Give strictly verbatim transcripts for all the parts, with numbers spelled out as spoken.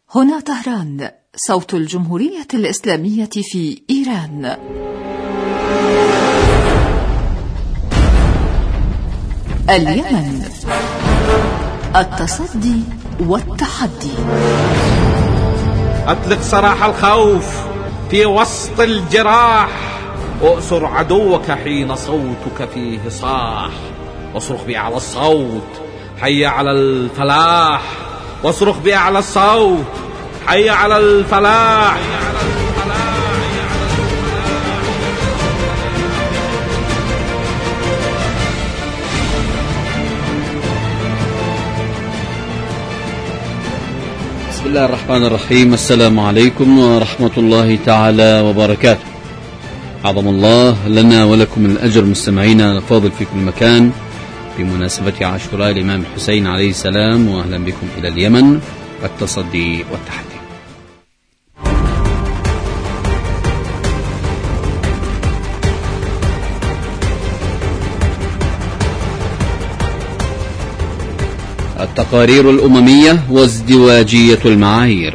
هنا طهران، صوت الجمهورية الإسلامية في إيران. اليمن، التصدي والتحدي. أطلق سراح الخوف في وسط الجراح، وأسر عدوك حين صوتك فيه صاح، واصرخ بأعلى الصوت حي على الفلاح، واصرخ بأعلى الصوت حي على الفلاح. بسم الله الرحمن الرحيم. السلام عليكم ورحمة الله تعالى وبركاته. أعظم الله لنا ولكم الأجر مستمعينا الفاضل في كل مكان بمناسبة عاشوراء الإمام الحسين عليه السلام، وأهلا بكم إلى اليمن، التصدي والتحدي. التقارير الأممية وازدواجية المعايير.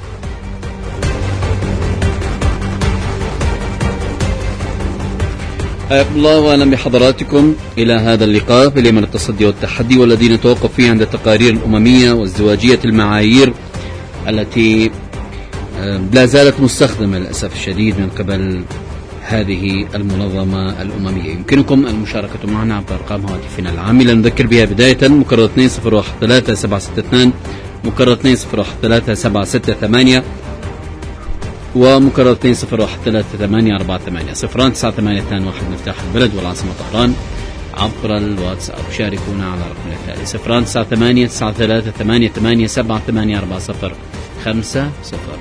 حياكم الله وأهلا بحضراتكم إلى هذا اللقاء في اليمن التصدي والتحدي، والذي نتوقف فيه عند التقارير الأممية وازدواجية المعايير التي لا زالت مستخدمة للأسف الشديد من قبل هذه المنظمة الأممية. يمكنكم المشاركة معنا عبر أرقام هواتفنا العاملة، نذكر بها بداية مكرر اثنين صفر واحد ثلاثة سبعة ستة اثنين، مكرر اثنين صفر واحد ثلاثة سبعة ستة ثمانية، ومكرر اثنين صفر واحد ثلاثة ثمانية أربعة ثمانية صفران تسعة ثمانية اثنان واحد مفتاح البلد والعاصمة طهران. عبر الواتساب شاركونا على رقم التالي صفران تسعة ثمانية تسعة ثلاثة ثمانية ثمانية سبعة ثمانية أربعة صفر خمسة صفر.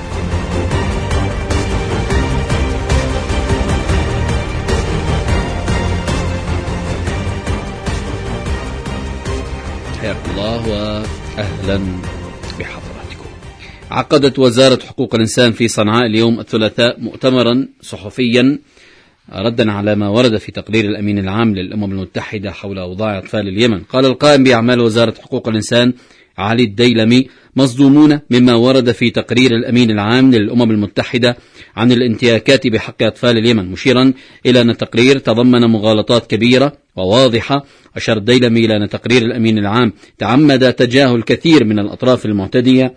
حياكم الله وأهلا بحضراتكم. عقدت وزارة حقوق الإنسان في صنعاء اليوم الثلاثاء مؤتمرا صحفيا ردا على ما ورد في تقرير الأمين العام للأمم المتحدة حول أوضاع أطفال اليمن. قال القائم بأعمال وزارة حقوق الإنسان علي الديلمي: مصدومون مما ورد في تقرير الأمين العام للأمم المتحدة عن الانتهاكات بحق أطفال اليمن، مشيرا إلى أن التقرير تضمن مغالطات كبيرة وواضحة. أشار الديلمي إلى أن تقرير الأمين العام تعمد تجاهل كثير من الأطراف المعتدية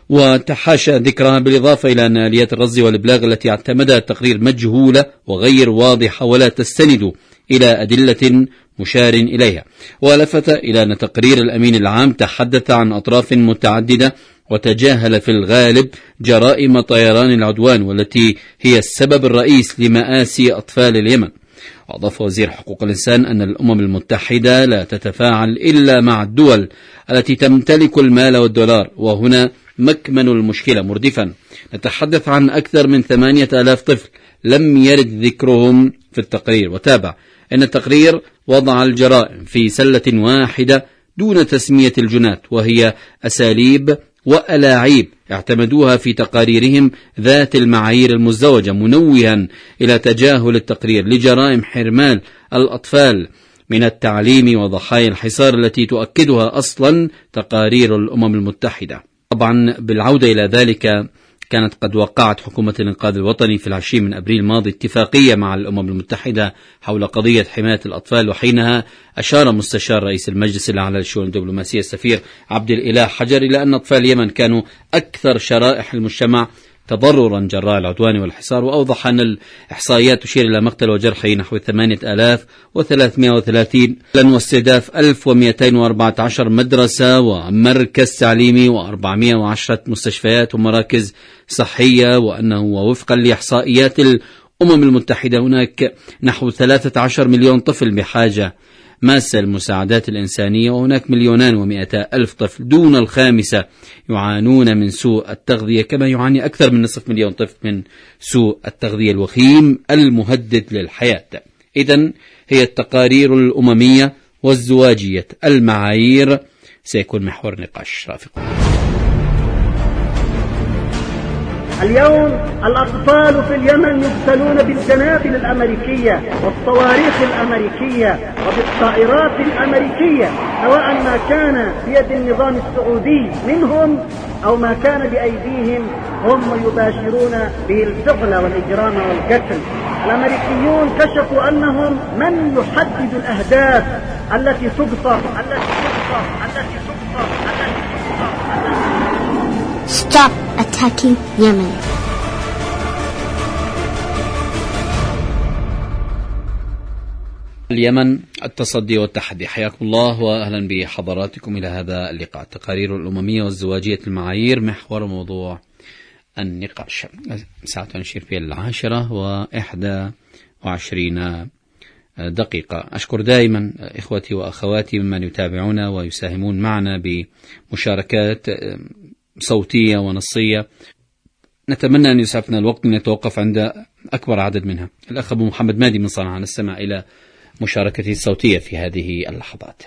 وتحاشى ذكرها، بالإضافة إلى أن آليات الرصد والإبلاغ التي اعتمدها التقرير مجهولة وغير واضحة ولا تستند إلى أدلة مشار إليها. ولفت إلى أن تقرير الأمين العام تحدث عن أطراف متعددة وتجاهل في الغالب جرائم طيران العدوان، والتي هي السبب الرئيس لمآسي أطفال اليمن. وأضاف وزير حقوق الإنسان أن الأمم المتحدة لا تتفاعل إلا مع الدول التي تمتلك المال والدولار، وهنا مكمن المشكلة، مردفا: نتحدث عن أكثر من ثمانية آلاف طفل لم يرد ذكرهم في التقرير. وتابع أن التقرير وضع الجرائم في سلة واحدة دون تسمية الجنات، وهي أساليب وألاعيب اعتمدوها في تقاريرهم ذات المعايير المزدوجة، منوها إلى تجاهل التقرير لجرائم حرمان الأطفال من التعليم وضحايا الحصار التي تؤكدها أصلا تقارير الأمم المتحدة. طبعا بالعودة إلى ذلك، كانت قد وقعت حكومة الإنقاذ الوطني في العشرين من أبريل الماضي اتفاقية مع الأمم المتحدة حول قضية حماية الأطفال، وحينها أشار مستشار رئيس المجلس الأعلى للشؤون الدبلوماسية السفير عبد الإله حجر إلى أن أطفال اليمن كانوا أكثر شرائح المجتمع تضررا جراء العدوان والحصار. وأوضح أن الإحصائيات تشير إلى مقتل وجرح نحو ثمانية آلاف وثلاثمائة وثلاثين واستهداف ألف ومئتين وأربعة عشر مدرسة ومركز تعليمي وأربعمائة وعشرة مستشفيات ومراكز صحية، وأنه وفقا لإحصائيات الأمم المتحدة هناك نحو ثلاثة عشر مليون طفل بحاجة ماسة المساعدات الإنسانية، وهناك مليونان ومئتا ألف طفل دون الخامسة يعانون من سوء التغذية، كما يعاني أكثر من نصف مليون طفل من سوء التغذية الوخيم المهدد للحياة. إذن هي التقارير الأممية وازدواجية المعايير سيكون محور نقاش رافق. اليوم الأطفال في اليمن يبتلون بالجنابل الأمريكية والصواريخ الأمريكية وبالطائرات الأمريكية، سواء ما كان بيد النظام السعودي منهم أو ما كان بأيديهم هم يباشرون به الفعل والإجرام والقتل. الأمريكيون كشفوا أنهم من يحدد الأهداف التي تقصر التي تقصر التي تقصر التي تقصر. Stop attacking Yemen. اليمن التصدي والتحدي. حياكم الله وأهلا بحضراتكم إلى هذا اللقاء. التقارير الأممية وازدواجية المعايير محور موضوع النقاش. ساعة نشير في العاشرة وإحدى وعشرين دقيقة. أشكر دائما إخوتي وأخواتي ممن يتابعون ويساهمون معنا بمشاركات صوتية ونصية. نتمنى أن يسعفنا الوقت أن يتوقف عند أكبر عدد منها. الأخ أبو محمد مادي من صنعاء، نستمع إلى مشاركته الصوتية في هذه اللحظات.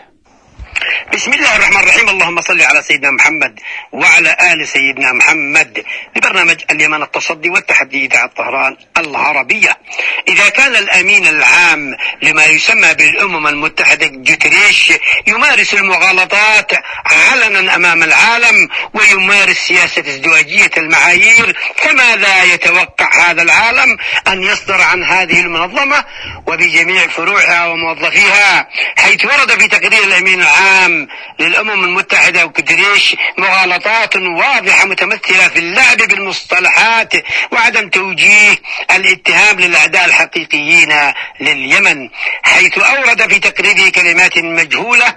بسم الله الرحمن الرحيم. اللهم صل على سيدنا محمد وعلى آل سيدنا محمد. لبرنامج اليمن التصدي والتحدي إذاعة طهران العربية. إذا كان الأمين العام لما يسمى بالأمم المتحدة جوتريش يمارس المغالطات علنا أمام العالم ويمارس سياسة ازدواجية المعايير، فماذا يتوقع هذا العالم أن يصدر عن هذه المنظمة وبجميع فروعها وموظفيها، حيث ورد في تقرير الأمين العام للأمم المتحدة وجوتريش مغالطات واضحة متمثلة في اللعب بالمصطلحات وعدم توجيه الاتهام للأعداء الحقيقيين لليمن، حيث أورد في تقريره كلمات مجهولة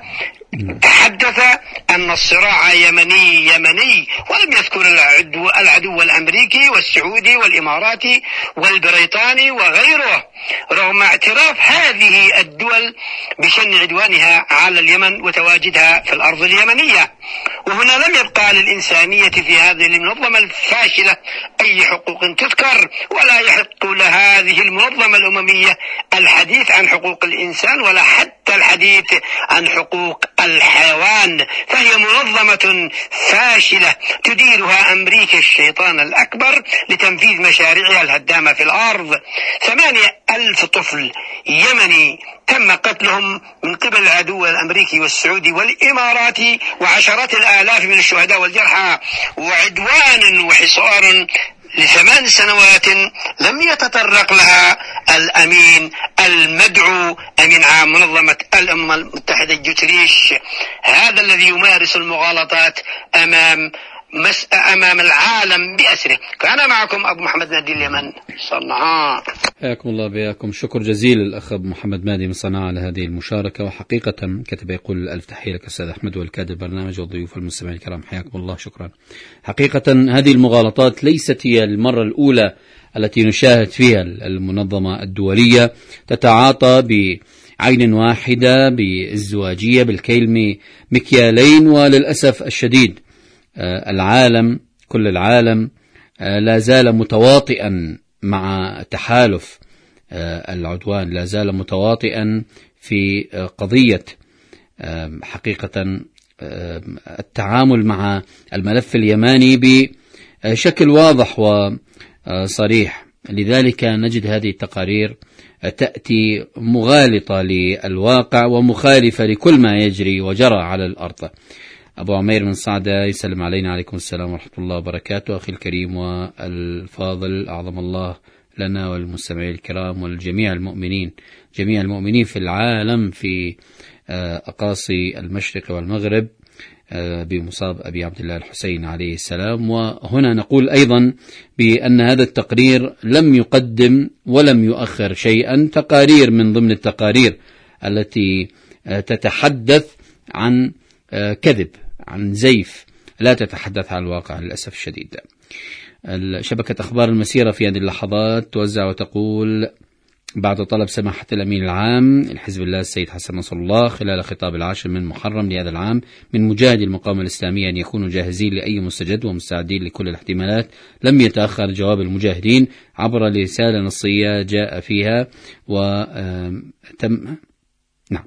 تحدث أن الصراع يمني يمني ولم يذكر العدو, العدو الأمريكي والسعودي والإماراتي والبريطاني وغيره، رغم اعتراف هذه الدول بشن عدوانها على اليمن وتواجدها في الأرض اليمنية. وهنا لم يبقى للإنسانية في هذه المنظمة الفاشلة أي حقوق تذكر، ولا يحق لهذه المنظمة الأممية الحديث عن حقوق الإنسان ولا حتى الحديث عن حقوق الحيوان، فهي منظمة فاشلة تديرها أمريكا الشيطان الأكبر لتنفيذ مشاريعها الهدامة في الأرض. ثمانية ألف طفل يمني تم قتلهم من قبل العدو الأمريكي والسعودي والإماراتي، وعشرات الآلاف من الشهداء والجرحى، وعدوان وحصار لثمان سنوات لم يتطرق لها الأمين المدعو أمين عام منظمة الأمم المتحدة جوتريش، هذا الذي يمارس المغالطات أمام مس... أمام العالم بأسره. كان معكم أبو محمد مادي اليمن صنعاء. حياكم الله بياكم. شكر جزيل الأخ أبو محمد مادي من صنعاء على هذه المشاركة، وحقيقة كتب يقول ألف تحية لك أستاذ أحمد والكادر البرنامج والضيوف المستمعين الكرام، حياكم الله. شكرا. حقيقة هذه المغالطات ليست هي المرة الأولى التي نشاهد فيها المنظمة الدولية تتعاطى بعين واحدة بازدواجية بالكيل مكيالين، وللأسف الشديد العالم كل العالم لا زال متواطئا مع تحالف العدوان، لا زال متواطئا في قضية حقيقة التعامل مع الملف اليماني بشكل واضح وصريح. لذلك نجد هذه التقارير تأتي مغالطة للواقع ومخالفة لكل ما يجري وجرى على الأرض. أبو عمير من صعدة يسلم علينا. عليكم السلام ورحمة الله وبركاته. أخي الكريم والفاضل، أعظم الله لنا والمستمعين الكرام والجميع المؤمنين جميع المؤمنين في العالم في أقاصي المشرق والمغرب بمصاب أبي عبد الله الحسين عليه السلام. وهنا نقول أيضا بأن هذا التقرير لم يقدم ولم يؤخر شيئا، تقارير من ضمن التقارير التي تتحدث عن كذب، عن زيف، لا تتحدث عن الواقع للأسف الشديد. شبكة أخبار المسيرة في هذه اللحظات توزع وتقول: بعد طلب سماحة الأمين العام لحزب الله السيد حسن نصر الله خلال خطاب العاشر من محرم لهذا العام من مجاهدي المقاومة الإسلامية أن يكونوا جاهزين لأي مستجد ومستعدين لكل الاحتمالات، لم يتأخر جواب المجاهدين عبر رسالة نصية جاء فيها وتم نعم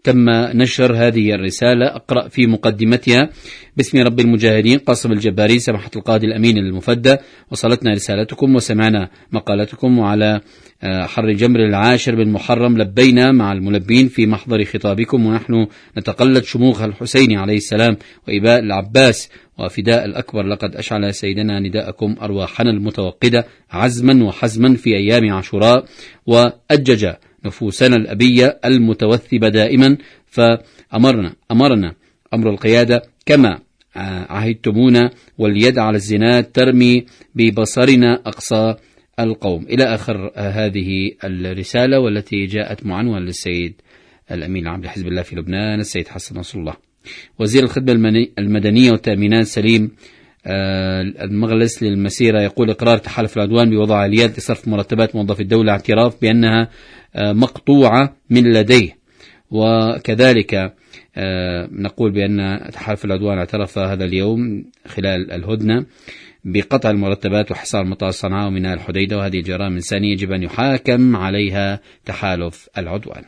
تم نشر هذه الرسالة. أقرأ في مقدمتها: باسم رب المجاهدين قاسم الجباري، سماحة القاضي الأمين المفدى، وصلتنا رسالتكم وسمعنا مقالتكم، وعلى حر جمر العاشر بالمحرم لبينا مع الملبين في محضر خطابكم، ونحن نتقلد شموخ الحسين عليه السلام وإباء العباس وفداء الأكبر. لقد أشعل سيدنا نداءكم أرواحنا المتوقدة عزما وحزما في أيام عاشوراء، وأجج نفوسنا الأبية المتوثبة دائما، فأمرنا أمرنا أمر القيادة كما عهدتمونا، واليد على الزناد ترمي ببصرنا أقصى القوم، إلى آخر هذه الرسالة، والتي جاءت معنونة للسيد الأمين العام لحزب الله في لبنان السيد حسن نصر الله. وزير الخدمة المدنية والتأمينات سليم المغلس للمسيرة يقول: إقرار تحالف العدوان بوضع آليات لصرف مرتبات موظفي الدولة، اعتراف بأنها مقطوعة من لديه. وكذلك نقول بأن تحالف العدوان اعترف هذا اليوم خلال الهدنة بقطع المرتبات وحصار مطار صنعاء وميناء الحديدة، وهذه جرائم إنسانية يجب أن يحاكم عليها تحالف العدوان.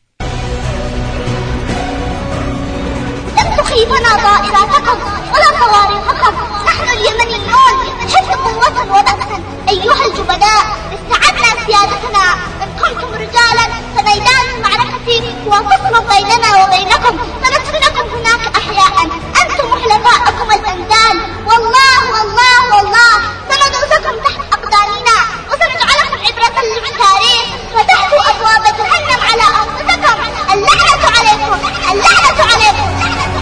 لم تخيفنا ضائراتكم ولا صواريخكم، نحن اليمنيون نحب قوة وبأسا. أيها الجبناء، استعدنا سيادتنا، إن كنتم رجالا فميدان المعركة هو فصل بيننا وبينكم، سندفنكم هناك أحياء، أنتم حلفاءكم الأنزال، والله والله والله سندوسكم تحت أقدامنا، وسنجعلكم عبرة للتاريخ، فتحتوا أبواب جهنم على أنفسكم. اللعنة عليكم، اللعنة عليكم.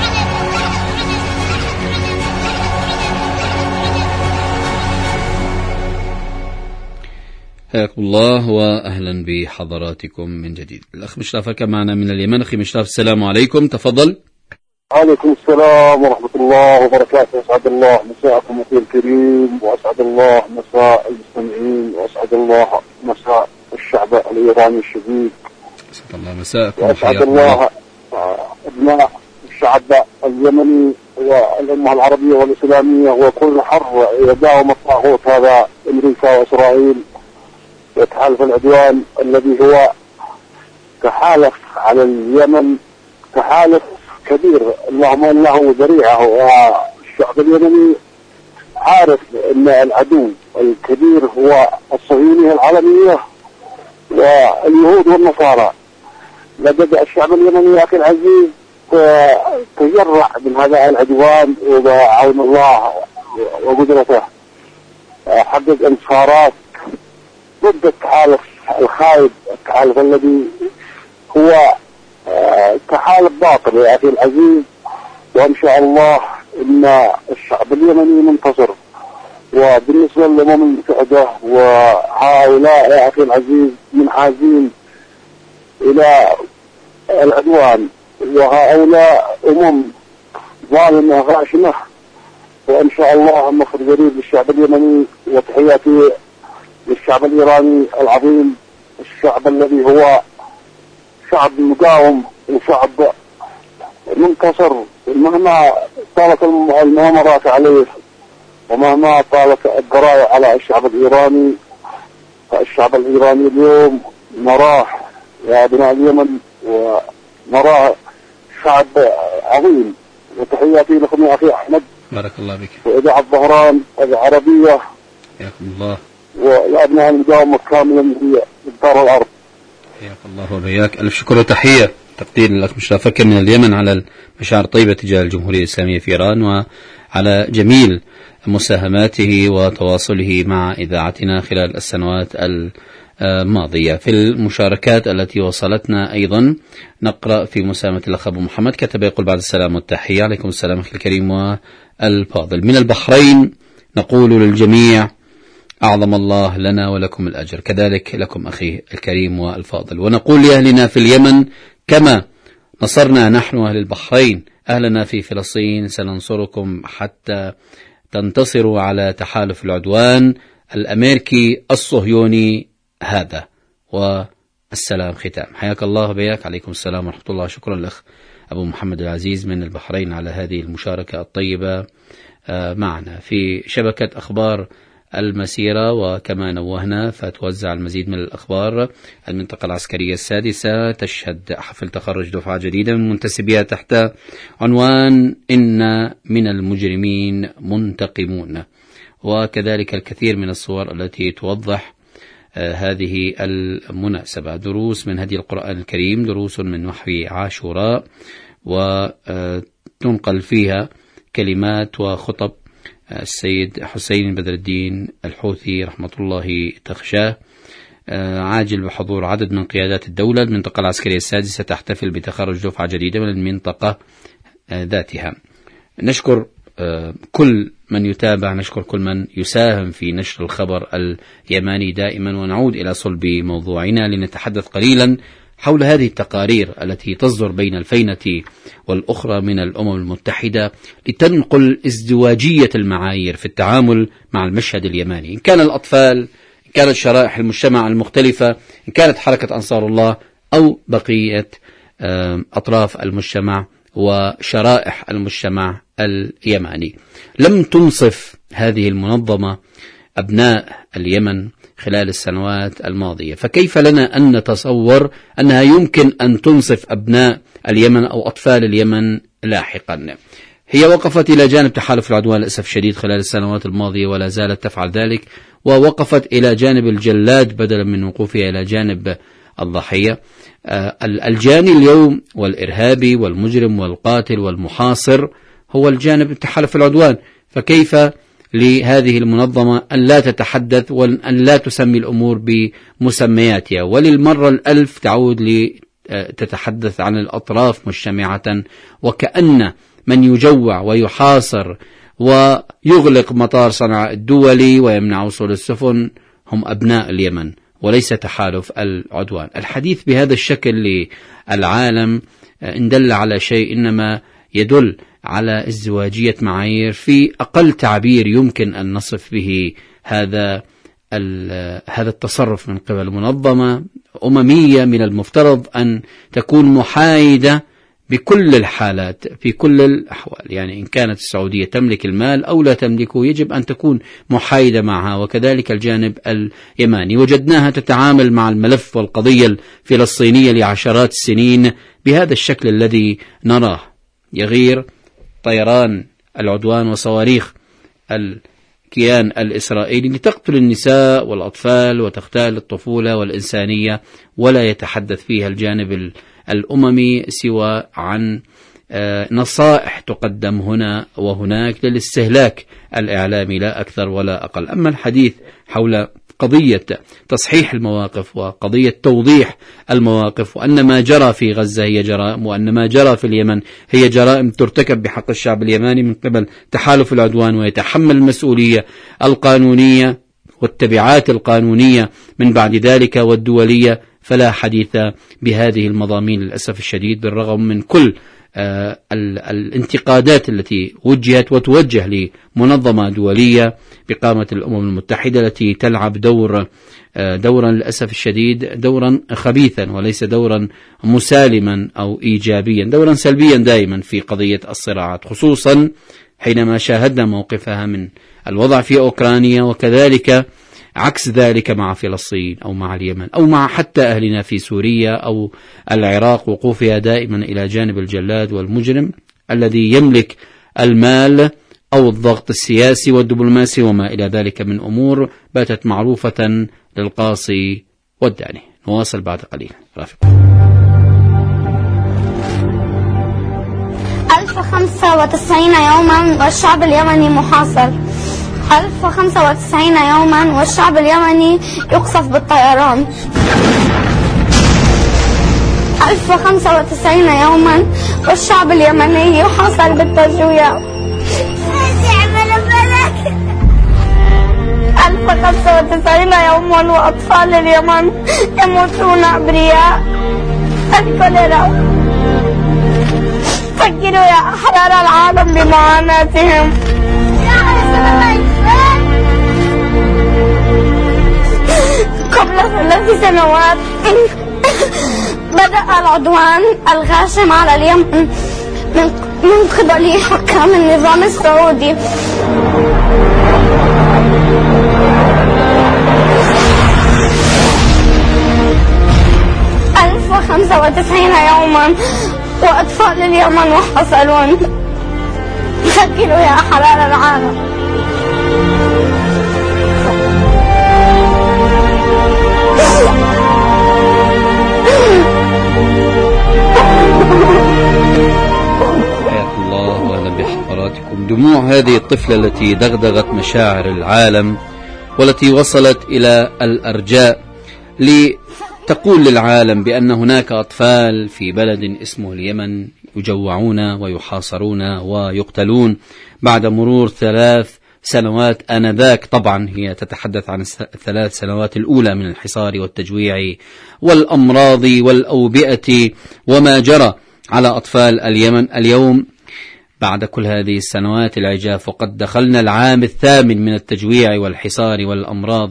حياكم الله وأهلا بحضراتكم من جديد. الأخ مشرف كان معنا من اليمن. أخي مشرف السلام عليكم، تفضل. عليكم السلام ورحمة الله وبركاته. أسعد الله مساءكم أخي الكريم، وأسعد الله مساء المستمعين، وأسعد الله مساء الشعب الإيراني الشديد، أسعد الله مساءكم، وأسعد الله أبناء الشعب اليمني والأمة العربية والإسلامية وكل حر يداوم الطاغوت هذا أمريكا وإسرائيل وتحالف العدوان الذي هو تحالف على اليمن، تحالف كبير اللهم انه ذريعه. والشعب اليمني عارف ان العدو الكبير هو الصهيونية العالمية واليهود والنصارى. لقد الشعب اليمني اخي العزيز تجرع من هذا العدوان وبعون الله وقدرته حقق انتصارات ضد التحالف الخايب، التحالف الذي هو تحالف باطل يا أخي العزيز. وإن شاء الله إن الشعب اليمني منتصر. وبالنسبة للأمم المتحدة وهؤلاء يا أخي العزيز منحازين إلى العدوان، وهؤلاء أمم ظالمة غاشمة. وإن شاء الله النصر قريب للشعب اليمني. وتحياتي للشعب الإيراني العظيم، الشعب الذي هو شعب مقاوم وشعب منتصر مهما طالت المؤامرات عليه ومهما طالت الضرائب على الشعب الإيراني. فالشعب الإيراني اليوم نراه يا أبناء اليمن ونراه شعب عظيم. وتحياتي لكم يا أخي أحمد، بارك الله بك، وإذاعة ظهران العربية، حياكم الله، والأبناء المقاومة كاملا في دار الأرض. حياك الله وبياك. ألف شكر وتحية تقدير للأخ مشرف فكر من اليمن على المشاعر الطيبة تجاه الجمهورية الإسلامية في إيران، وعلى جميل مساهماته وتواصله مع إذاعتنا خلال السنوات الماضية. في المشاركات التي وصلتنا أيضا نقرأ في مساهمة الأخ أبو محمد، كتب يقول: بعد السلام والتحية. عليكم السلام أخي الكريم والفاضل. من البحرين نقول للجميع: أعظم الله لنا ولكم الأجر، كذلك لكم أخي الكريم والفاضل. ونقول لأهلنا في اليمن: كما نصرنا نحن أهل البحرين أهلنا في فلسطين سننصركم حتى تنتصروا على تحالف العدوان الأمريكي الصهيوني هذا. والسلام ختام. حياك الله وبياك. عليكم السلام ورحمة الله. شكرا لأخ أبو محمد العزيز من البحرين على هذه المشاركة الطيبة معنا في شبكة أخبار المسيرة. وكما نوهنا فتوزع المزيد من الأخبار. المنطقة العسكرية السادسة تشهد حفل تخرج دفعة جديدة من منتسبيها تحت عنوان إن من المجرمين منتقمون، وكذلك الكثير من الصور التي توضح آه هذه المناسبة. دروس من هدي القرآن الكريم، دروس من وحي عاشوراء، وتنقل فيها كلمات وخطب السيد حسين بدر الدين الحوثي رحمة الله تخشاه. عاجل بحضور عدد من قيادات الدولة. المنطقة العسكرية السادسة تحتفل بتخرج دفعة جديدة من المنطقة ذاتها. نشكر كل من يتابع، نشكر كل من يساهم في نشر الخبر اليماني دائما. ونعود إلى صلب موضوعنا لنتحدث قليلا حول هذه التقارير التي تصدر بين الفينة والأخرى من الأمم المتحدة لتنقل ازدواجية المعايير في التعامل مع المشهد اليماني، إن كان الأطفال، إن كانت شرائح المجتمع المختلفة، إن كانت حركة أنصار الله، أو بقية أطراف المجتمع وشرائح المجتمع اليماني. لم تنصف هذه المنظمة أبناء اليمن خلال السنوات الماضية، فكيف لنا أن نتصور أنها يمكن أن تنصف أبناء اليمن أو أطفال اليمن لاحقا؟ هي وقفت إلى جانب تحالف العدوان للأسف الشديد خلال السنوات الماضية ولا زالت تفعل ذلك، ووقفت إلى جانب الجلاد بدلا من وقوفها إلى جانب الضحية. الجاني اليوم والإرهابي والمجرم والقاتل والمحاصر هو الجانب تحالف العدوان، فكيف لهذه المنظمة أن لا تتحدث وأن لا تسمي الأمور بمسمياتها، وللمرة الألف تعود لتتحدث عن الأطراف مجتمعة، وكأن من يجوع ويحاصر ويغلق مطار صنعاء الدولي ويمنع وصول السفن هم أبناء اليمن وليس تحالف العدوان. الحديث بهذا الشكل للعالم إن دل على شيء إنما يدل على ازدواجية معايير في أقل تعبير يمكن أن نصف به هذا هذا التصرف من قبل منظمة أممية من المفترض أن تكون محايدة بكل الحالات في كل الأحوال. يعني إن كانت السعودية تملك المال أو لا تملكه يجب أن تكون محايدة معها، وكذلك الجانب اليماني. وجدناها تتعامل مع الملف والقضية الفلسطينية لعشرات السنين بهذا الشكل الذي نراه، يغير طيران العدوان وصواريخ الكيان الإسرائيلي لتقتل النساء والأطفال وتغتال الطفولة والإنسانية، ولا يتحدث فيها الجانب الأممي سوى عن نصائح تقدم هنا وهناك للاستهلاك الإعلامي لا أكثر ولا أقل. أما الحديث حول قضية تصحيح المواقف وقضية توضيح المواقف، وأن ما جرى في غزة هي جرائم، وأن ما جرى في اليمن هي جرائم ترتكب بحق الشعب اليماني من قبل تحالف العدوان، ويتحمل المسؤولية القانونية والتبعات القانونية من بعد ذلك والدولية، فلا حديث بهذه المضامين للأسف الشديد، بالرغم من كل آه الانتقادات التي وجهت وتوجه لمنظمة دولية بقامة الأمم المتحدة التي تلعب دور آه دورا للأسف الشديد دورا خبيثا وليس دورا مسالما أو إيجابيا، دورا سلبيا دائما في قضية الصراعات، خصوصا حينما شاهدنا موقفها من الوضع في أوكرانيا، وكذلك عكس ذلك مع فلسطين أو مع اليمن أو مع حتى أهلنا في سوريا أو العراق، وقوفها دائما إلى جانب الجلاد والمجرم الذي يملك المال أو الضغط السياسي والدبلوماسي وما إلى ذلك من أمور باتت معروفة للقاصي والداني. نواصل بعد قليل. رافق. ألف وخمسة وتسعين يوما والشعب اليمني محاصر. ألف وخمسة وتسعين يوما والشعب اليمني يقصف بالطيران. ألف وخمسة وتسعين يوما والشعب اليمني يحاصر بالتجويع. ألف وخمسة وتسعين يوما وأطفال اليمن يموتون أبرياء الكوليرا. فكروا يا أحرار العالم بمعاناتهم. قبل ثلاث سنوات بدأ العدوان الغاشم على اليمن من قبل حكام النظام السعودي. وتسعين يوما وأطفال اليمن محاصرون. سجلوا يا حلال العالم. حياك الله وأهلا بحضراتكم. دموع هذه الطفلة التي دغدغت مشاعر العالم والتي وصلت إلى الأرجاء لتقول للعالم بأن هناك أطفال في بلد اسمه اليمن يجوعون ويحاصرون ويقتلون بعد مرور ثلاث سنوات. آنذاك طبعا هي تتحدث عن الثلاث سنوات الأولى من الحصار والتجويع والأمراض والأوبئة وما جرى على أطفال اليمن. اليوم بعد كل هذه السنوات العجاف وقد دخلنا العام الثامن من التجويع والحصار والأمراض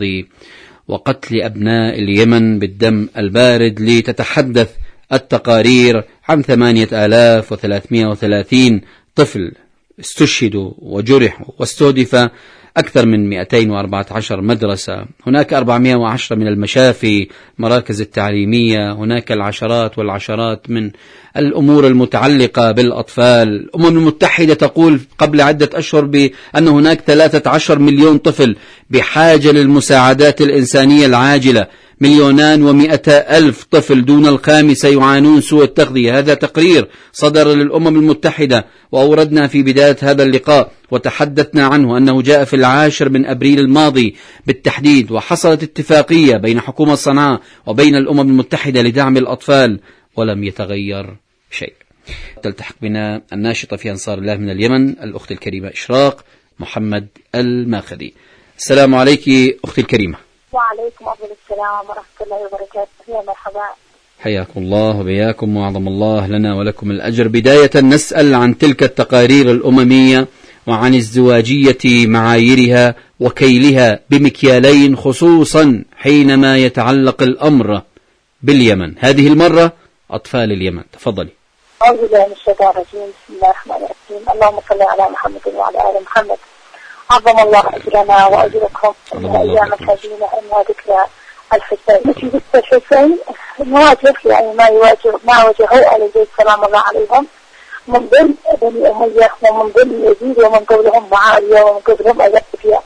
وقتل أبناء اليمن بالدم البارد، لتتحدث التقارير عن ثمانية آلاف وثلاثمائة وثلاثين طفل استشهدوا وجرحوا، واستهدف أكثر من مئتين وأربعة عشر مدرسة، هناك أربعمائة وعشرة من المشافي، مراكز التعليمية، هناك العشرات والعشرات من الأمور المتعلقة بالأطفال. الأمم المتحدة تقول قبل عدة أشهر بأن هناك ثلاثة عشر مليون طفل بحاجة للمساعدات الإنسانية العاجلة، مليونان ومئتا ألف طفل دون الخامسة يعانون سوء التغذية. هذا تقرير صدر للأمم المتحدة وأوردنا في بداية هذا اللقاء وتحدثنا عنه أنه جاء في العاشر من أبريل الماضي بالتحديد، وحصلت اتفاقية بين حكومة صنعاء وبين الأمم المتحدة لدعم الأطفال ولم يتغير شيء. تلتحق بنا الناشطة في أنصار الله من اليمن الأخت الكريمة إشراق محمد الماخذي. السلام عليك أختي الكريمة. وعليكم أفضل السلام ورحمة الله وبركاته. يا مرحبا. حياكم الله وبياكم وعظم الله لنا ولكم الأجر. بداية نسأل عن تلك التقارير الأممية وعن ازدواجية معاييرها وكيلها بمكيالين، خصوصا حينما يتعلق الأمر باليمن. هذه المرة أطفال اليمن. تفضلي. أعوذ بالله من الشيطان الرجيم. بسم الله الرحمن الرحيم. اللهم صل على محمد وعلى آل محمد. عظم الله أجرنا وأجركم من أيام الحزينة إنها ذكرى الحسين. في ذكرى الحسين نواجه يعني ما يواجه ما واجهوا آل البيت سلام الله عليهم من ضمن بني أمية ومن ضمن يزيد ومن قبلهم معاوية ومن قبلهم أيوب.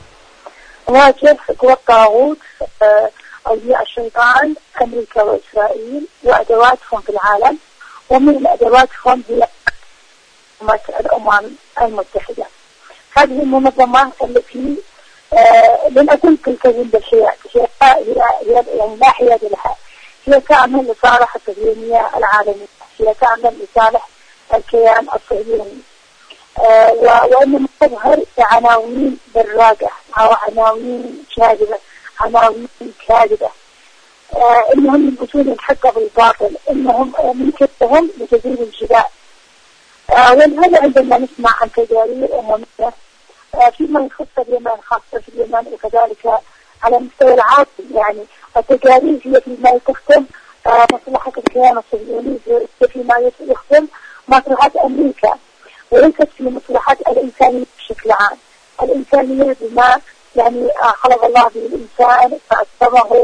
نواجه قوى الطاغوت أولياء الشيطان أمريكا وإسرائيل وأدواتهم في العالم، ومن أدواتهم هي الأمم المتحدة. هذه المنظمة التي آه لن أقول تلتزم بالحياد، هي يعني لا حياد لها، هي تعمل لصالح الصهيونية العالمية، هي تعمل لصالح الكيان الصهيوني، آه وإنما تظهر بعناوين براقة أو عناوين كاذبة، عناوين كاذبة، آه إنهم ينبتون الحق بالباطل، إنهم من كتبهم لتزيد الجبال. آه ولهذا عندما نسمع عن تجارير أممية آه فيما يخص اليمن، خاصة في اليمن وكذلك على مستوى العالم، يعني التجارير هي فيما تخدم آه مصلحة الكيان الصهيوني، فيما يخدم مصلحة أمريكا، وليست في مصلحة الإنسانية بشكل عام. الإنسانية بما يعني آه خلق الله به الإنسان فأكرمه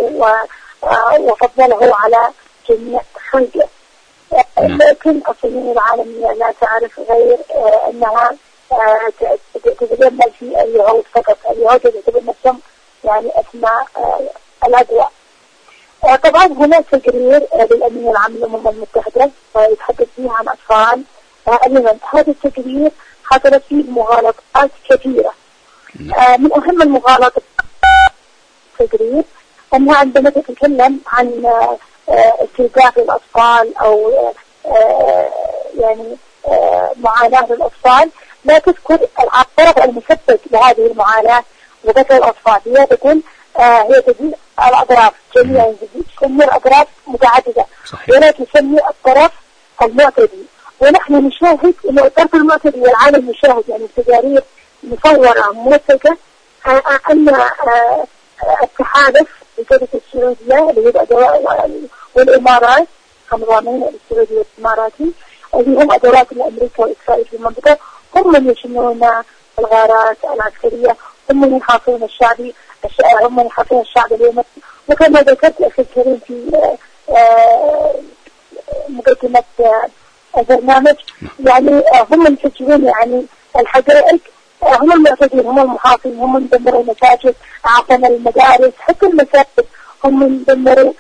وفضله على جميع خلقه. لكن الصهيونية العالمية لا تعرف غير آه أنها آه تتجمل في اليهود فقط. اليهود يعتبر نفسهم يعني أسماء آه الأدواء. آه طبعا هناك تقرير آه للأمين العام للأمم المتحدة آه يتحدث فيه عن أطفال آه اليمن. هذا التقرير حصلت فيه مغالطات كثيرة. آه من أهم المغالطات التقرير أنها عندما تتكلم عن آه استهداف الأطفال أو آه يعني آه معاناة للأطفال لا تذكر الطرف المسبب لهذه المعاناة وقتل الأطفال. هي تقول آه هي تقول الأطراف جميعا، تسمي الأطراف متعددة ولا تسمي الطرف المعتدي. ونحن نشاهد أن الطرف المعتدي والعالم يشاهد يعني تجارير مصورة موثقة آه أن آه التحالف لجبهة السعودية اللي هي الأدوات والإمارات، النظامين السعودي والإماراتي اللي هم أدوات أمريكا وإسرائيل في المنطقة، هم من يشنون الغارات العسكرية، هم من يحاصرون الشعبي هم من يحاصرون الشعب اليمني. وكما ذكرت أخي الكريم في مقدمة البرنامج. يعني هم المسجلين يعني الحقائق، هم المعتدين، هم المحافظين، هم مدمروا المساجد، أعطنا المدارس، حتى المساجد هم مدمروا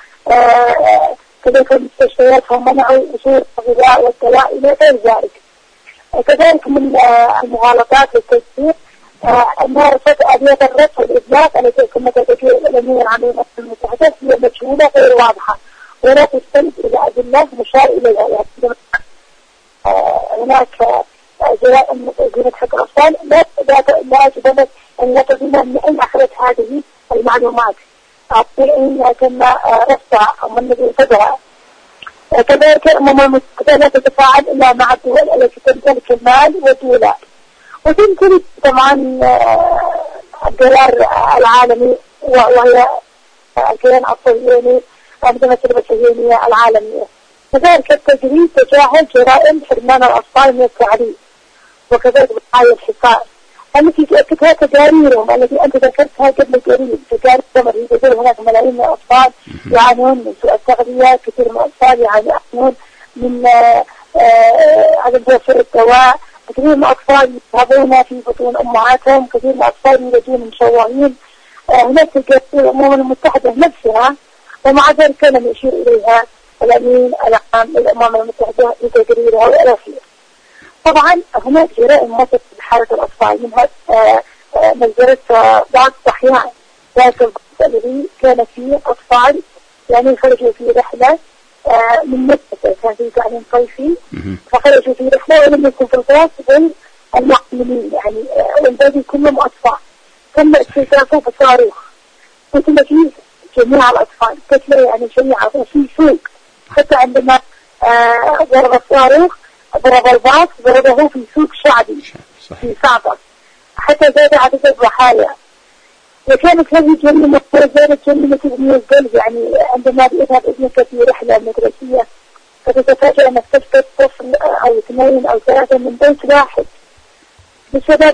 كذلك المستشفيات، هم منعوا وصول الغذاء والدواء إلى غير ذلك. كذلك من المغالطات والتجديد ممارسة أبيات الرفض والإطلاق التي كما تذكر الأمين العام المتحدث هي مجهولة غير واضحة ولا تستند إلى أدلة مشار إليها. يعني هناك جرائم جريمة حق الأطفال لا لا أجبنت أن يتبين من أين أخذت هذه المعلومات أن تم رفضها من الذي صدرها. كذلك أمم المتحدة لا تتفاعل إلا مع الدول التي تمتلك المال والدولار، وتمتلك طبعا الدولار العالمي وهي الكيان الصهيوني أنظمة الصهيونية العالمية. كذلك التجريد تجاهل جرائم حرمان الأطفال من التعليم، وكذلك بقايا الحصار التي تؤكدها تقاريرهم التي أنت ذكرتها قبل قليل، تقارير مريضة. هناك ملايين من الأطفال يعانون من سوء التغذية، كثير من الأطفال يعانون من عدم توفر الدواء، كثير من الأطفال يذهبون في بطون أمهاتهم، كثير من الأطفال يولدون مشوهين. هناك تقارير الأمم المتحدة نفسها، ومع ذلك لم يشير إليها الأمين العام للأمم المتحدة بتقريرها والأخير. طبعا هناك جرائم مصر بحالة الأطفال، منها مجزرة بعض الأحيان ذات الذي كان فيه أطفال يعني خرجوا في رحلة من مدرسة، كان في تعليم صيفي، فخرجوا في رحلة ولم يكن في الباص بين المعلمين يعني والباقي كلهم أطفال. تم استهدافه بصاروخ قتل فيه جميع الأطفال قتلوا يعني جميعا وفي سوق، حتى عندما ضرب الصاروخ ضرب الباص ضربه في سوق شعبي في صعبة حتى زاد عدد الضحايا. وكانت هذه جريمة زادت جريمة ابن القلب، يعني عندما يذهب ابنك في رحلة مدرسية فتتفاجأ أنك تفقد طفل أو اثنين أو ثلاثة من بيت واحد بسبب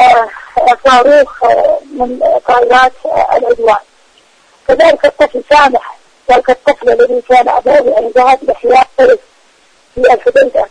صاروخ من طائرات العدوان. كذلك الطفل سامح، ذلك الطفل الذي كان أبوه أن ذهب لإحياء طفل في الحديدة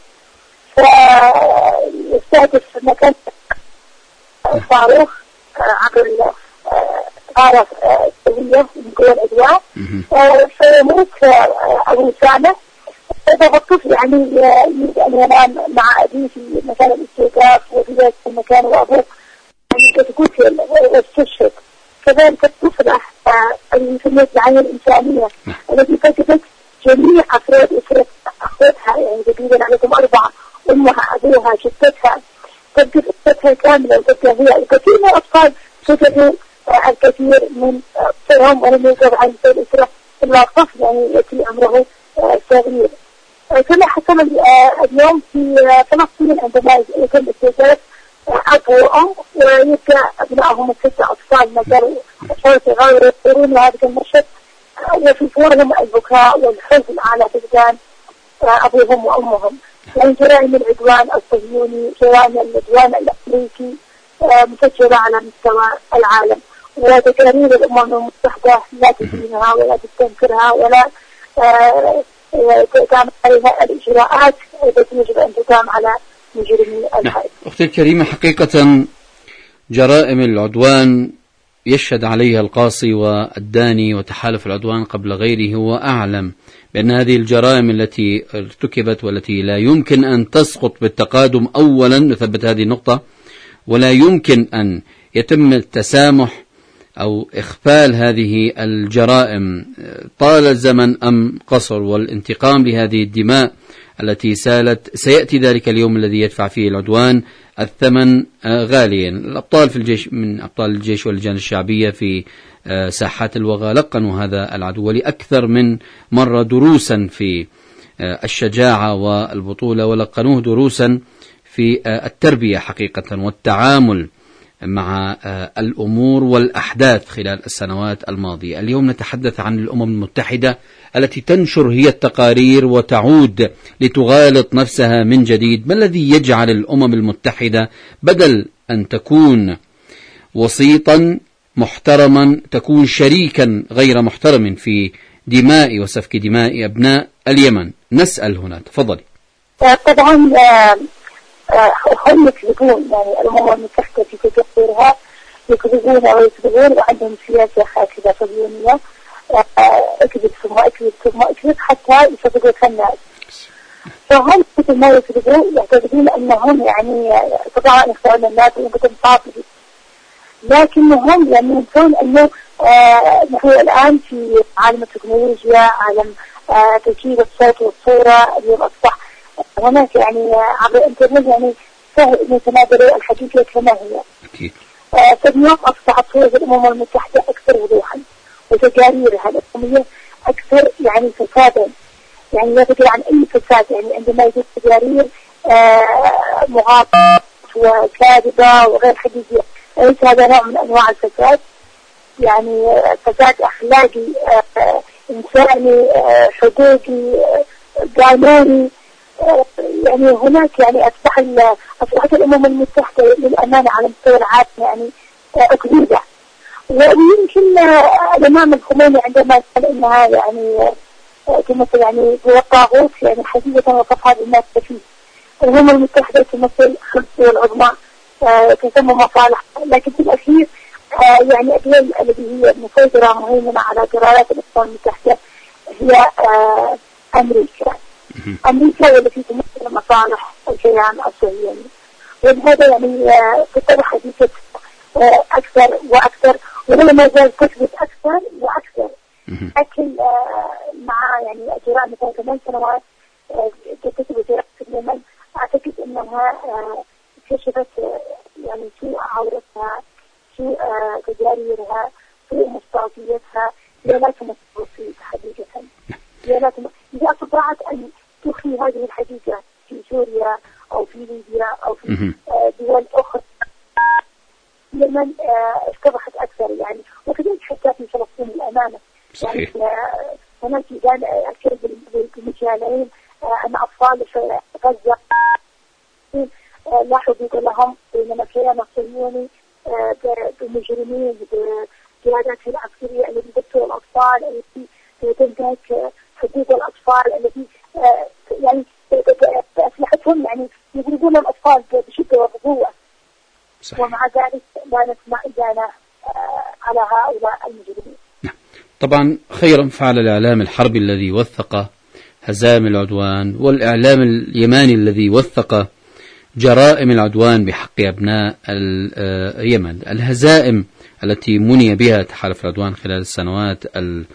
فيستهدف مكان صاروخ عبر غارة سوية من قوى العدوان، فيموت أبو سامح. هذا الطفل يعني يريد أن ينام مع أبيه في مكان الاستيقاظ وفي ذلك المكان وأبوه يعني قتل واستشهد. كذلك الطفلة التي سميت العناية الإنسانية التي فقدت جميع أفراد أسرة أخوتها، يعني تقريبا عليكم أربعة، أمها أبوها جدتها، تفقد أسرتها كاملة وتبقى هي. الكثير من الأطفال فقدوا الكثير من أسرهم ولم يوجد عن الأسرة إلا طفل يعني التي عمره صغير. كما حصل اليوم في فلسطين عندما يتم استهداف أب وأم ويبقى أبنائهم الستة أطفال ما زالوا أطفال صغار يصورون هذا المشهد وفي صورهم البكاء والحزن على فقدان أبوهم وأمهم. يعني جرائم العدوان الصهيوني، جرائم العدوان الأمريكي مسجلة على مستوى العالم، وتقارير الأمم المتحدة لا تدينها ولا تستنكرها ولا تقام عليها الإجراءات التي يجب أن تقام على مجرمي الحرب. أختي الكريمة، حقيقة جرائم العدوان يشهد عليها القاصي والداني وتحالف العدوان قبل غيره هو أعلم بأن هذه الجرائم التي ارتكبت والتي لا يمكن أن تسقط بالتقادم، أولا نثبت هذه النقطة، ولا يمكن أن يتم التسامح أو إخفال هذه الجرائم طال الزمن أم قصر، والانتقام لهذه الدماء التي سالت سيأتي ذلك اليوم الذي يدفع فيه العدوان الثمن غاليا. الأبطال في الجيش من أبطال الجيش واللجان الشعبية في ساحات الوغى لقنوا هذا العدو لأكثر من مرة دروسا في الشجاعة والبطولة، ولقنوه دروسا في التربية حقيقة والتعامل مع الأمور والأحداث خلال السنوات الماضية. اليوم نتحدث عن الأمم المتحدة التي تنشر هي التقارير وتعود لتغالط نفسها من جديد. ما الذي يجعل الأمم المتحدة بدل أن تكون وسيطا محترما تكون شريكا غير محترم في دماء وسفك دماء أبناء اليمن؟ نسأل هنا، تفضلي. طبعا هم يكذبون، يعني الأمم المتحدة في تدبيرها يكذبون ويكذبون وعندهم سياسة هكذا صهيونية، اكذب ثم اكذب ثم اكذب حتى يصدقوا الناس. فهم مثل ما يكذبون يعتقدون أنهم يعني طبعا يخدعون الناس وينقذون فاضل، لكنهم يعني ينسون أنه آه نحن الآن في عالم التكنولوجيا، عالم آه تركيب الصوت والصورة، اليوم أصبح هناك يعني عبر الإنترنت يعني سهل أن يتناقلوا الحقيقة كما هي. أكيد. آه فاليوم أصبحت صورة الأمم المتحدة أكثر وضوحا، وتقاريرها الأممية أكثر يعني فسادا، يعني يعتقد عن أي فساد، يعني عندما يوجد تقارير آه مغالطة وكاذبة وغير حقيقية، ليس هذا نوع من أنواع الفساد، يعني فساد أخلاقي آه إنساني آه حقوقي آه قانوني. آه يعني هناك يعني أصبح أصبحت الأمم المتحدة للأمانة على مستوى العالم يعني أكذوبة. ويمكن آه الإمام الخميني عندما قال إنها يعني تمثل يعني هو الطاغوت، يعني حقيقة وصفها بالناس فيه. الأمم المتحدة تمثل خمس دول عظمى آه تسمى مصالح، لكن في الأخير آه يعني الدول التي هي مسيطرة مهيمنة على قرارات الأمم المتحدة هي آه أمريكا. أمريكا والتي تمثل مصالح الكيان الصهيوني، ولهذا يعني آه تتضح حقيقة آه أكثر وأكثر، ولما زال تثبت أكثر وأكثر. لكن آه مع يعني أجراء مثلا ثمان سنوات تكتب جرائم في اليمن، أعتقد أنها آه كشفت آه يعني سوء عورتها، سوء آه تجاريرها، سوء مستعصيتها، لا تمثل في حقيقة. لا تمثل إذا استطاعت أن تخفي هذه الحقيقة في سوريا أو في ليبيا أو في آه دول أخرى، اليمن آه اتضحت أكثر يعني، وكذلك حتى في فلسطين الأمانة. صحيح. يعني هناك كان أذكر بالمجالين أن أطفال في غزة لا حقوق لهم، بينما الكيان الصهيوني بالمجرمين بقياداته العسكرية التي تقتل الأطفال، التي تنتهك حقوق الأطفال، التي يعني بأسلحتهم يعني يضربون الأطفال بشدة وبقوة. ومع ذلك لا نسمع إدانة على هؤلاء المجرمين. طبعا خيرا فعل الإعلام الحربي الذي وثق هزائم العدوان، والإعلام اليماني الذي وثق جرائم العدوان بحق أبناء اليمن. الهزائم التي مني بها تحالف العدوان خلال السنوات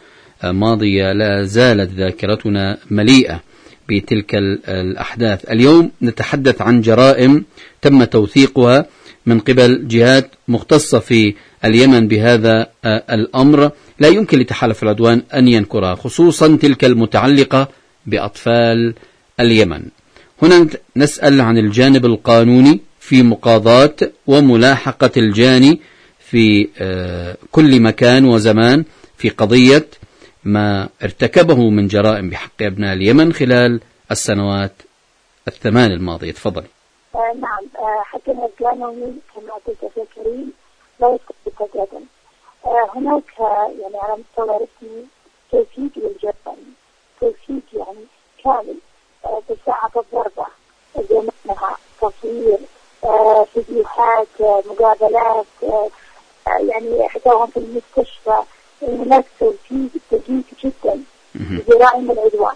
الماضية لا زالت ذاكرتنا مليئة بتلك الأحداث. اليوم نتحدث عن جرائم تم توثيقها من قبل جهات مختصة في اليمن بهذا الأمر، لا يمكن لتحالف العدوان أن ينكرها، خصوصا تلك المتعلقة بأطفال اليمن. هنا نسأل عن الجانب القانوني في مقاضاة وملاحقة الجاني في كل مكان وزمان في قضية ما ارتكبه من جرائم بحق أبناء اليمن خلال السنوات الثمان الماضية. تفضل. آه نعم، آه حكم القانوني كما قلت أخي الكريم لا يسقط بالتقدم. آه هناك آه يعني على مستوى رسمي توثيق للجرائم، توثيق يعني كامل آه بساعة الضربة، زمنها، تصوير، آه فيديوهات، آه مقابلات، آه يعني حتى وهم في المستشفى. هناك توثيق دقيق جدا لجرائم العدوان.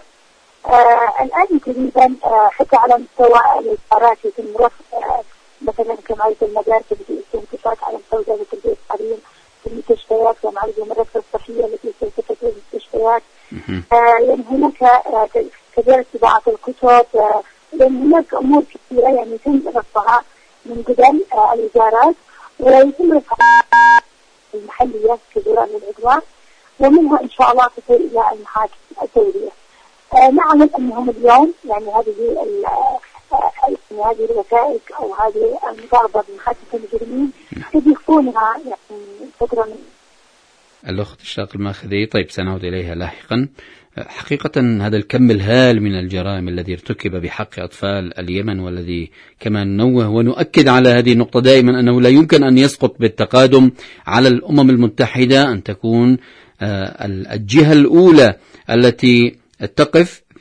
آه الآن تقريبا آه حتى على مستوى الإدارات يتم رفض آه مثلا كمعالجة المدارس التي يتم اتفاق على مستوى دولة البيت التعليم في المستشفيات، كمعالجة المدارس الصحية التي تلتفت في المستشفيات. آه يعني هناك آه كذلك طباعة الكتب، آه لأن هناك أمور كثيرة يعني يتم رفضها من قبل آه الإدارات، ويتم رفضها المحلية كجرائم العدوان، ومنها إن شاء الله تصل إلى المحاكم الدولية. آه نعلم أنهم اليوم يعني هذه يعني هذه الوثائق أو هذه المطالبة بمحاكمة المجرمين قد يخفونها يعني فترة من الأخت الشاق الماخذي. طيب سنعود إليها لاحقا. حقيقة هذا الكم الهائل من الجرائم الذي ارتكب بحق أطفال اليمن، والذي كما ننوه ونؤكد على هذه النقطة دائما أنه لا يمكن أن يسقط بالتقادم على الأمم المتحدة أن تكون الجهة الأولى التي تقف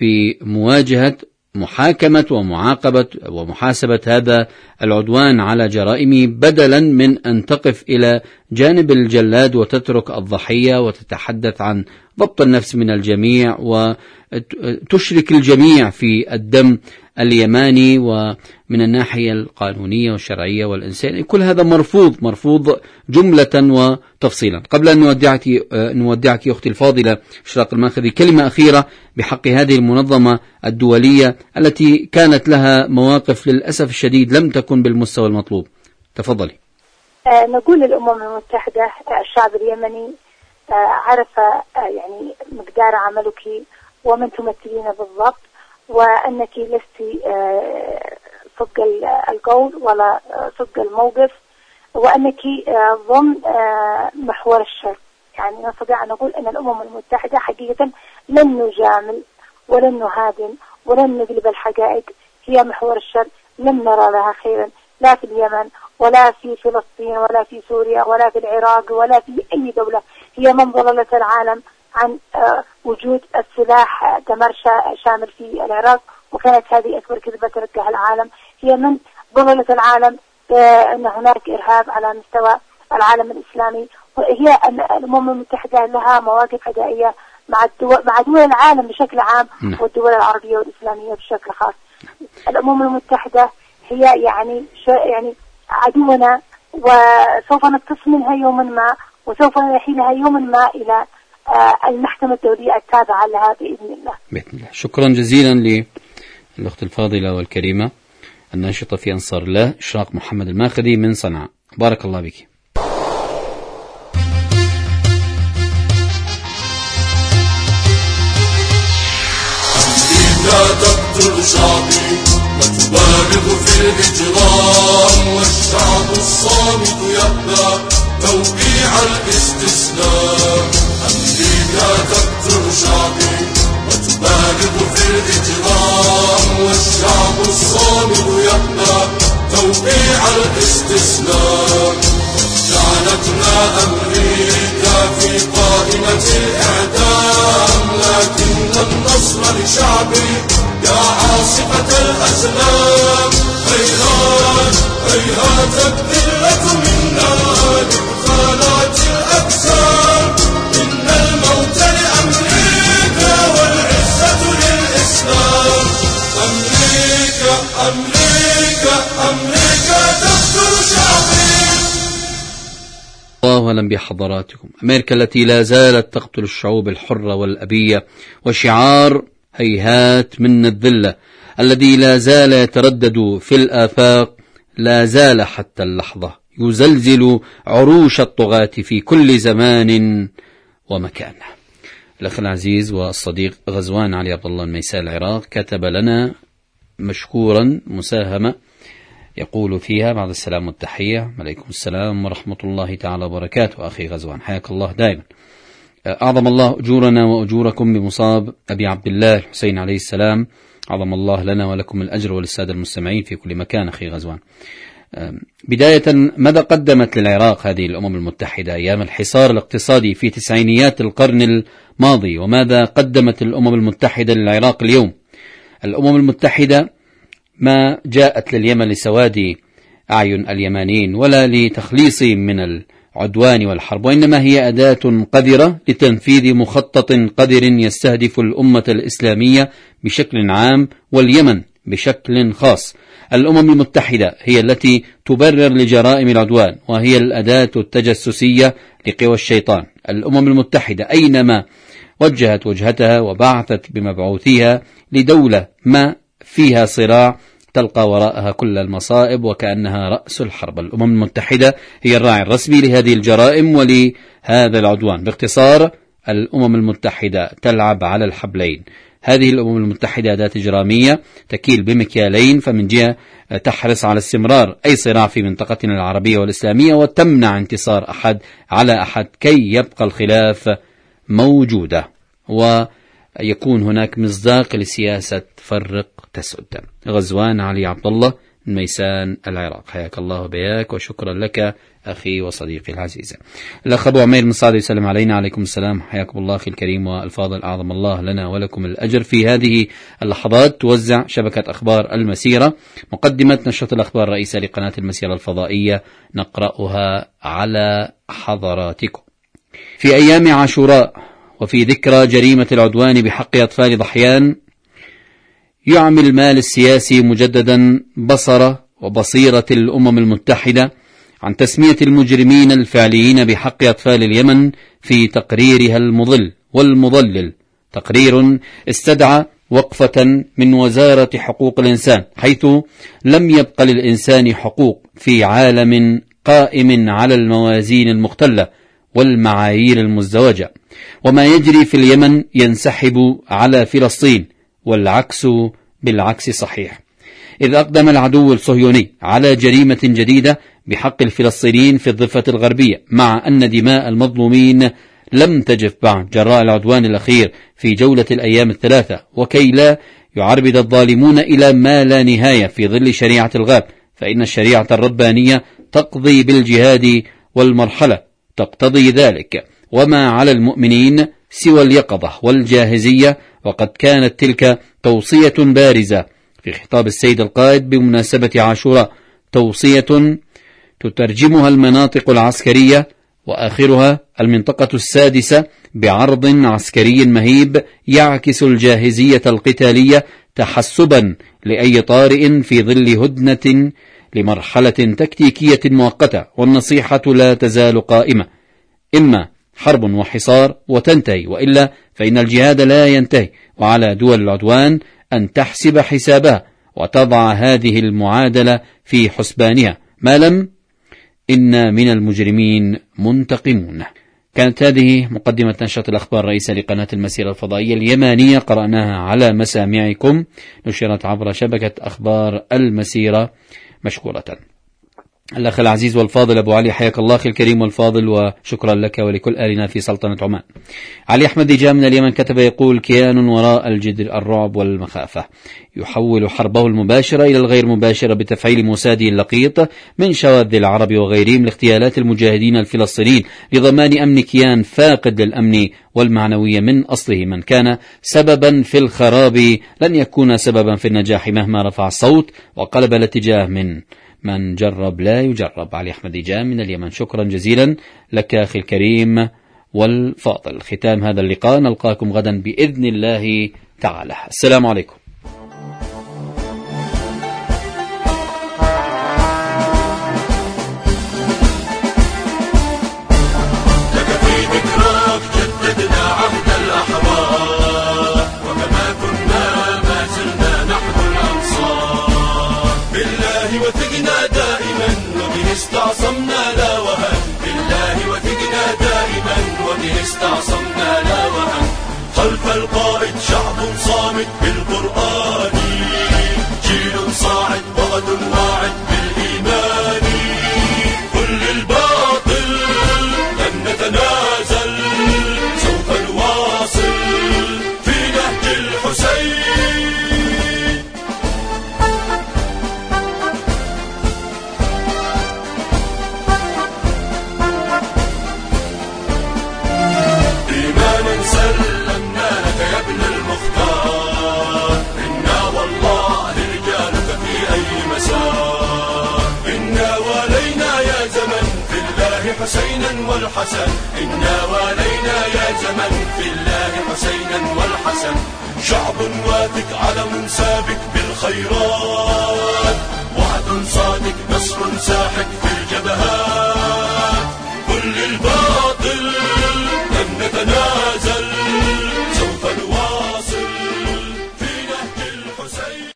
بمواجهة محاكمة ومعاقبة ومحاسبة هذا العدوان على جرائمه، بدلا من أن تقف إلى جانب الجلاد وتترك الضحية وتتحدث عن ضبط النفس من الجميع وتشرك الجميع في الدم اليماني ومن الناحية القانونية والشرعية والإنسانية. كل هذا مرفوض مرفوض جملة وتفصيلا. قبل أن نودعك نودعك أختي الفاضلة إشراق الماخذي، كلمة أخيرة بحق هذه المنظمة الدولية التي كانت لها مواقف للأسف الشديد لم تكن بالمستوى المطلوب. تفضلي. آه نقول للأمم المتحدة الشعب اليمني آه عرف آه يعني مقدار عملك ومن تمثلين بالضبط، وأنك لست صدق القول ولا صدق الموقف، وأنك ضمن محور الشر. يعني نستطيع أن نقول أن الأمم المتحدة حقيقة لن نجامل ولن نهادن ولن نقلب الحقائق، هي محور الشر، لن نرى لها خيرا لا في اليمن ولا في فلسطين ولا في سوريا ولا في العراق ولا في أي دولة. هي من ضللت العالم عن وجود السلاح دمار شامل في العراق، وكانت هذه أكبر كذبة تركها العالم. هي من ضللت العالم أن هناك إرهاب على مستوى العالم الإسلامي، وهي الأمم المتحدة لها مواقف عدائية مع الدول مع دول العالم بشكل عام والدول العربية والإسلامية بشكل خاص. الأمم المتحدة هي يعني يعني عدونا، وسوف نقتص منها يوما ما، وسوف نحيلها يوما ما إلى المحكمة الدولية التابعة لها بإذن الله. بإذن الله. شكرا جزيلا للأخت الفاضلة والكريمة الناشطة في أنصار الله إشراق محمد الماخذي من صنعاء. بارك الله بك. لا تقتل شعبي وتبالغ في الإجرام، والشعب الصامت يأبى توقيع الاستسلام. أمريكا تقتل شعبي وتبالغ في الإجرام، والشعب الصامت يأبى توقيع الاستسلام. جعلتنا أمريكا في قائمة الإعدام، لكن النصر لشعبي يا عاصفة الأسلام. هيهات هيهات الذلة منا لإدخالات الأجسام، إن الموت لأمريكا والعزة للإسلام. أمريكا أمريكا أمريكا تقتل شعبي. الله أهلا بحضراتكم. أمريكا التي لا زالت تقتل الشعوب الحرة والأبية، وشعار هيهات من الذلة الذي لا زال يتردد في الآفاق، لا زال حتى اللحظة يزلزل عروش الطغاة في كل زمان ومكان. الأخ العزيز والصديق غزوان علي عبد الله الميساء العراق كتب لنا مشكورا مساهمة يقول فيها: بعد السلام والتحية، عليكم السلام ورحمة الله تعالى وبركاته. أخي غزوان حياك الله دائما. أعظم الله أجورنا وأجوركم بمصاب أبي عبد الله الحسين عليه السلام، أعظم الله لنا ولكم الأجر وللسادة المستمعين في كل مكان. أخي غزوان، بداية ماذا قدمت للعراق هذه الأمم المتحدة أيام الحصار الاقتصادي في تسعينيات القرن الماضي، وماذا قدمت الأمم المتحدة للعراق اليوم؟ الأمم المتحدة ما جاءت لليمن لسواد أعين اليمانيين ولا لتخليصهم من العدوان والحرب، وإنما هي أداة قذرة لتنفيذ مخطط قذر يستهدف الأمة الإسلامية بشكل عام واليمن بشكل خاص. الأمم المتحدة هي التي تبرر لجرائم العدوان، وهي الأداة التجسسية لقوى الشيطان. الأمم المتحدة أينما وجهت وجهتها وبعثت بمبعوثيها لدولة ما فيها صراع تلقى وراءها كل المصائب وكأنها رأس الحرب. الأمم المتحدة هي الراعي الرسمي لهذه الجرائم ولهذا العدوان. باختصار، الأمم المتحدة تلعب على الحبلين. هذه الأمم المتحدة أداة إجرامية تكيل بمكيالين، فمن جهة تحرص على استمرار أي صراع في منطقتنا العربية والإسلامية وتمنع انتصار أحد على أحد كي يبقى الخلاف موجودة ويكون هناك مصداق لسياسة فرق تسد. غزوان علي عبد الله من ميسان العراق. حياك الله وبياك وشكرا لك أخي وصديقي العزيز. الأخ أبو عمير من صعد يسلم علينا. عليكم السلام، حياكم الله أخي الكريم والفاضل، أعظم الله لنا ولكم الأجر. في هذه اللحظات توزع شبكة أخبار المسيرة مقدمة نشرة الأخبار الرئيسة لقناة المسيرة الفضائية، نقرأها على حضراتكم. في أيام عاشوراء وفي ذكرى جريمة العدوان بحق أطفال ضحيان، يعمل المال السياسي مجددا بصر وبصيرة الأمم المتحدة عن تسمية المجرمين الفعليين بحق أطفال اليمن في تقريرها المضل والمضلل، تقرير استدعى وقفة من وزارة حقوق الإنسان، حيث لم يبق للإنسان حقوق في عالم قائم على الموازين المختلة والمعايير المزدوجة، وما يجري في اليمن ينسحب على فلسطين، والعكس بالعكس صحيح، إذ أقدم العدو الصهيوني على جريمة جديدة بحق الفلسطينيين في الضفة الغربية، مع أن دماء المظلومين لم تجف بعد جراء العدوان الأخير في جولة الأيام الثلاثة، وكي لا يعربد الظالمون إلى ما لا نهاية في ظل شريعة الغاب، فإن الشريعة الربانية تقضي بالجهاد، والمرحلة تقتضي ذلك، وما على المؤمنين سوى اليقظة والجاهزية. وقد كانت تلك توصية بارزة في خطاب السيد القائد بمناسبة عاشوراء، توصية تترجمها المناطق العسكرية وآخرها المنطقة السادسة بعرض عسكري مهيب يعكس الجاهزية القتالية تحسبا لأي طارئ في ظل هدنة لمرحلة تكتيكية مؤقتة. والنصيحة لا تزال قائمة، إما حرب وحصار وتنتهي، وإلا فإن الجهاد لا ينتهي، وعلى دول العدوان أن تحسب حسابها وتضع هذه المعادلة في حسبانها، ما لم إن من المجرمين منتقمون. كانت هذه مقدمة نشرة الأخبار الرئيسة لقناة المسيرة الفضائية اليمانية، قرأناها على مسامعكم، نشرت عبر شبكة أخبار المسيرة، مشكورة. الأخ العزيز والفاضل أبو علي، حياك الله أخي الكريم والفاضل، وشكرا لك ولكل آلنا في سلطنة عمان. علي أحمد جاء من اليمن كتب يقول: كيان وراء الجدر الرعب والمخافة يحول حربه المباشرة إلى الغير مباشرة بتفعيل موساده اللقيط من شواذ العرب وغيرهم لاغتيالات المجاهدين الفلسطينيين لضمان أمن كيان فاقد للأمن والمعنوية من أصله. من كان سببا في الخراب لن يكون سببا في النجاح مهما رفع الصوت وقلب الاتجاه من من جرب لا يجرب. علي أحمد جاء من اليمن، شكرا جزيلا لك أخي الكريم والفاضل. ختام هذا اللقاء، نلقاكم غدا بإذن الله تعالى. السلام عليكم. استعصمنا لا وهن بالله وثقنا دائما وبه استعصمنا لا وهن. خلف القائد شعب صامت بالقرآن، جيل صاعد وغد واعد بالإيمان. كل الباطل لن نتنازل، سوف نواصل في نهج الحسين. حسينا والحسن إنا والينا يا زمن في الله حسينا والحسن. شعب واثق علم سابق بالخيرات،